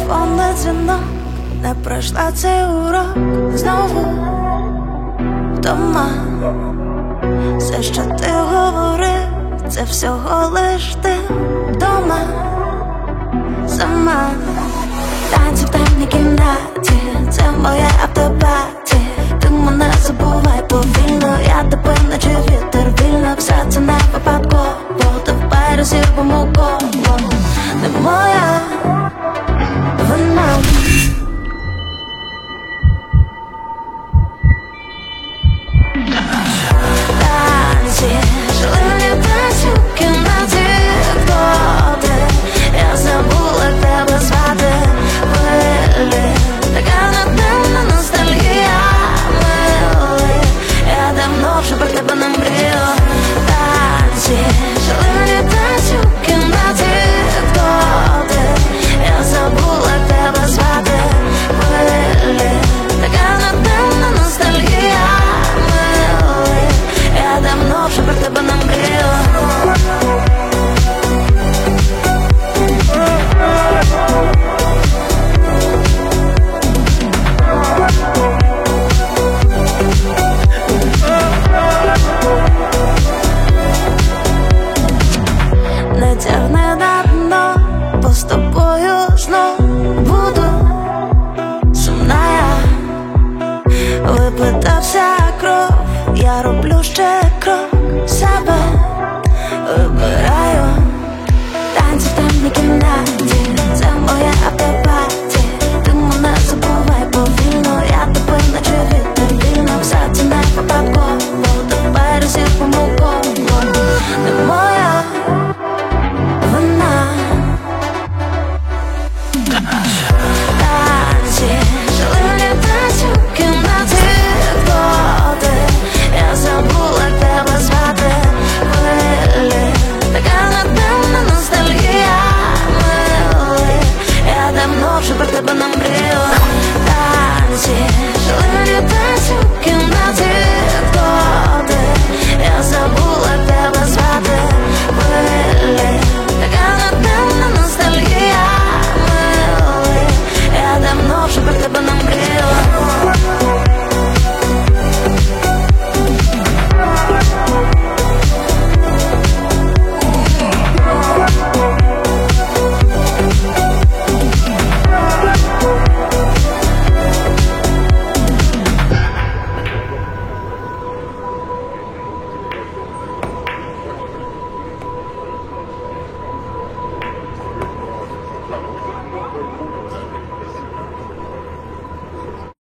телефонний дзвінок, не пройшла цей урок. Знову вдома. Все, що ти говорив, це всього лиш ти вдома. Сама танці в темній кімнаті, це моя автопатія. Ти мене забувай повільно, я тебе наче вітер вільно. Все це не випадково, ти в березі помилково. Не моя